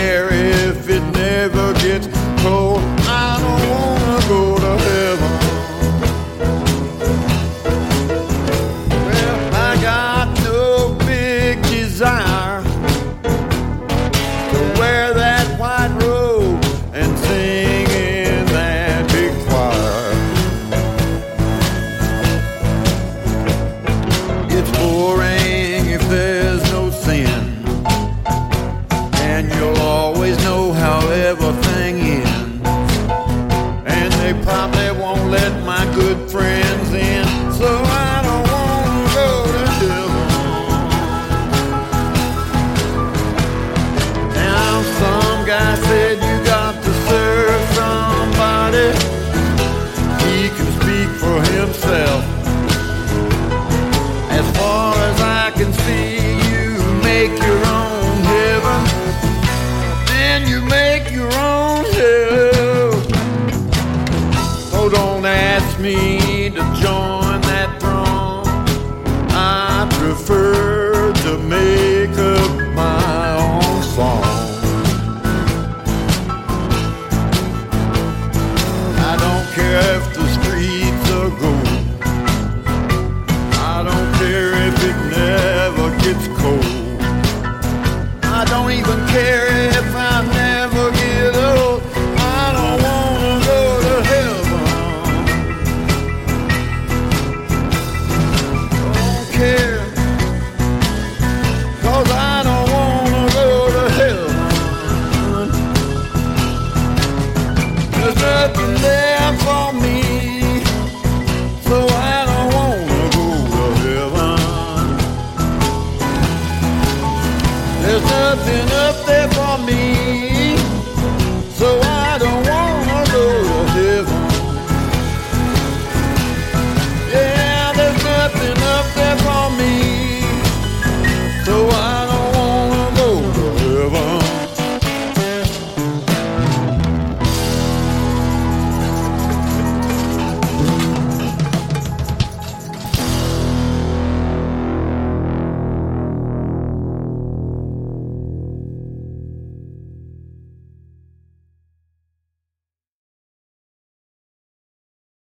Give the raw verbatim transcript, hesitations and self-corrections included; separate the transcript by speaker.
Speaker 1: care if it never gets cold. I don't wanna go to heaven. Well, I got no big desire to wear that white robe and sing in that big choir. It's boring if there's no sin, and you'll always know how everything ends. And they probably won't let my good friends in, so I don't want to go to heaven. Now some guy said you got to serve somebody. He can speak for himself. As far as I can see, you make your own heaven, then you make your own hell. So don't ask me to join that throng. I prefer to make